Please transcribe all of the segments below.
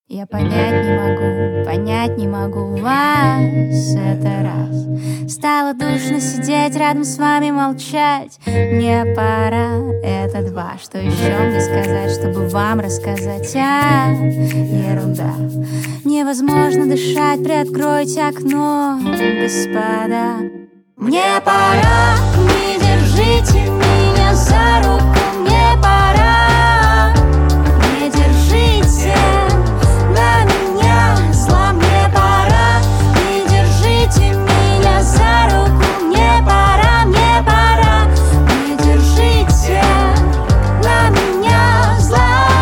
Я понять не могу вас это раз. Стало душно сидеть рядом с вами, молчать. Мне пора, это два. Что еще мне сказать, чтобы вам рассказать? Ерунда. Невозможно дышать, приоткройте окно, господа. Мне пора, не держите меня за руку. Мне пора, не держите на меня зла. Мне пора, не держите меня за руку. Мне пора, не держите на меня зла.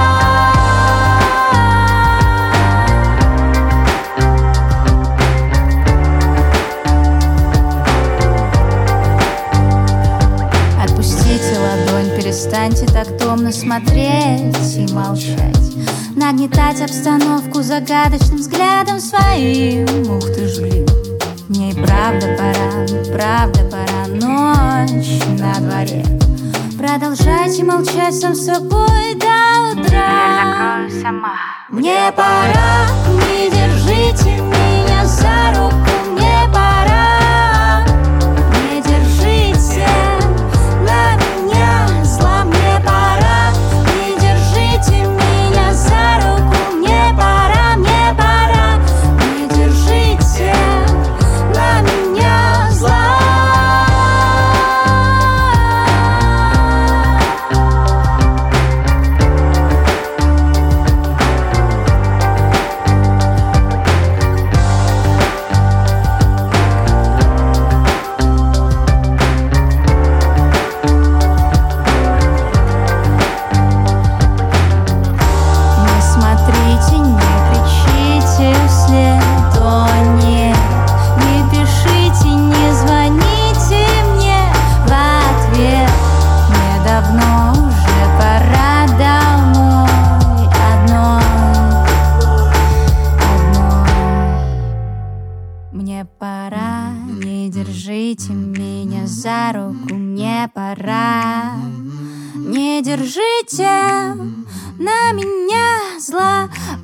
Отпустите ладонь, перестаньте так томно смотреть и молчать. Нагнетать обстановку загадочным взглядом своим. Ух ты ж, блин, мне и правда пора, ночь на дворе. Продолжайте молчать сам с собой до утра. Я закрою сама. Мне пора, не держите меня за руку. Мне пора, не держите на меня зла. Мне пора, не держите меня за руку. Мне пора, не держите на меня зла. Не смотрите, не кричите вслед, о нет. Не пишите, не звоните мне в ответ. Мне давно уже пора домой одной. Мне пора, не держите меня за руку. Мне пора, не держите на меня зла.